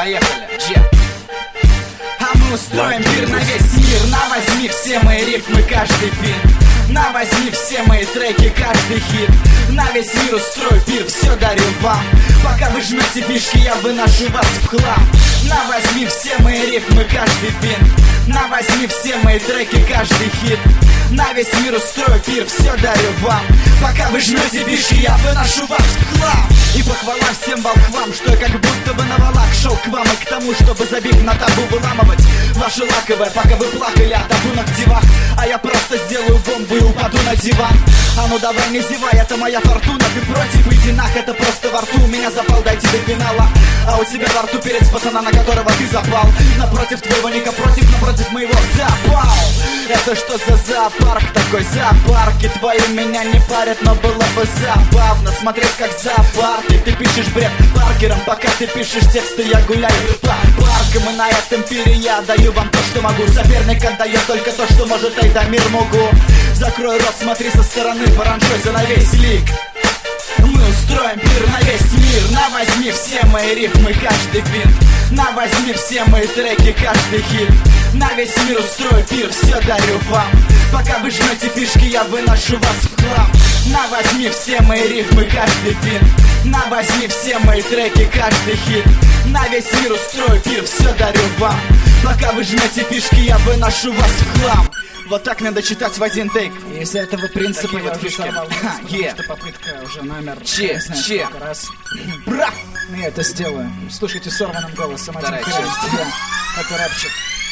Поехали, а мы устроим пир на весь мир. На возьми все мои рифмы, каждый бит. На возьми все мои треки, каждый хит. На весь мир устрою пир, все дарю вам. Пока вы жмете фишки, я выношу вас в хлам. На возьми все мои рифмы, каждый бит. На возьми все мои треки, каждый хит. На весь мир устрою пир, все дарю вам. Пока вы жмете фишки, я выношу вас в хлам. И похвала всем волхвам, что я как будто бы на валах шел к вам и к тому, чтобы забег на табу выламывать ваше лаковое, пока вы плакали о табу на девах. А я просто сделаю бомбу и упаду на диван. А ну давай не зевай, это моя фортуна. Ты против, иди нах, это просто во рту. У меня запал, дойти до финала. А у тебя во рту перец пацана, на которого ты запал. Напротив твоего ника, против, напротив моего запал. Это что за зоопарк такой? Зоопарки твои меня не парят, но было бы забавно смотреть, как зоопарки. Ты пишешь бред Паркером, пока ты пишешь тексты, я гуляю по паркам. И на этом пире я даю вам то, что могу. Соперник отдает только то, что может, эй, да мир могу. Закрой рот, смотри со стороны, франшиза на весь лик. Мы устроим пир на весь мир. На возьми все мои рифмы, каждый бит. На возьми все мои треки, каждый хит. На весь мир устрою пир, все дарю вам. Пока вы жмете фишки, я выношу вас в хлам. На возьми все мои рифмы, каждый бит. На возьми все мои треки, каждый хит. На весь мир устрою пир, все дарю вам. Пока вы жмете фишки, я выношу вас в хлам. Вот так надо читать в один тейк. Из-за этого принципа я уже сорвал. Что попытка уже номер. Раз. Бра! Я это сделаю. Слушайте сорванным голосом. Один это рэпчик.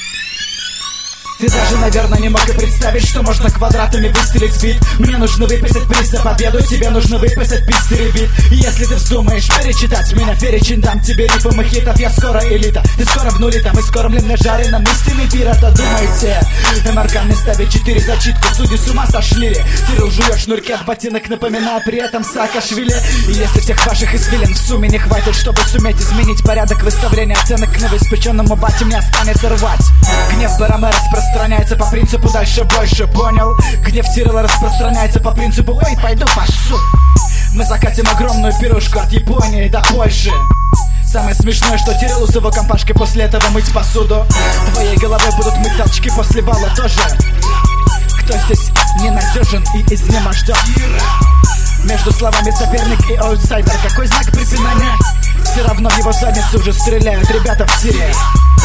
Ты даже, наверное, не мог и представить, что можно квадратами выстрелить бит. Мне нужно выписать приз за победу, тебе нужно выписать пистеребит. Если ты вздумаешь перечитать меня, перечень дам тебе рифм и хитов. Я скоро элита, ты скоро в нуле, там и скормлен на жареном истинный пир-то думаете. МРК мне ставит 4 зачитку, судьи с ума сошли. Кирилл жует шнурки от ботинок, напоминая при этом Саакашвили. И если всех ваших извилин в сумме не хватит, чтобы суметь изменить порядок выставления оценок, к новоиспеченному бате мне останется рвать. Гнев Бараме распространяется по принципу дальше больше, понял? Гнев Тирелла распространяется по принципу ой, пойду пашу. Мы закатим огромную пирушку от Японии до Польши. Самое смешное, что Тиреллу с его компашкой после этого мыть посуду. Твоей головой будут мыть толчки после бала тоже. Кто здесь ненадежен и изнеможден? Между словами соперник и аутсайдер, какой знак препинания? Все равно в его задницу уже стреляют ребята в тире.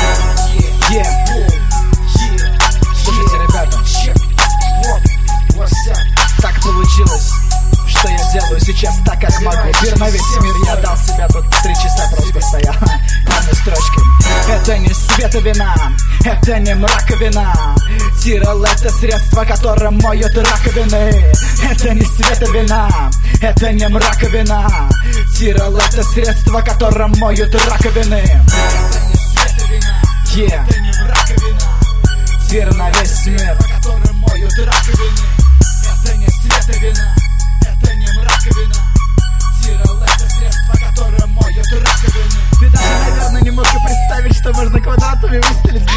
Слушайте, ребята, так получилось, что я делаю сейчас так, как могу. Пир на весь мир, я дал себя тут 3 часа просто стоял. Одной строчкой. Это не световина, это не мраковина. Тирелл — это средство, которым моют раковины. Это не световина, это не мраковина. Тирелл — это средство, которым моют раковины. Это не световина, это не мраковина. Пир на весь мир, который моют раковины. Это не световина, это не мраковина. Тирелл — это средство, которое моют раковины. Ты даже, наверное, не мог представить, что можно квадратами выстрелить.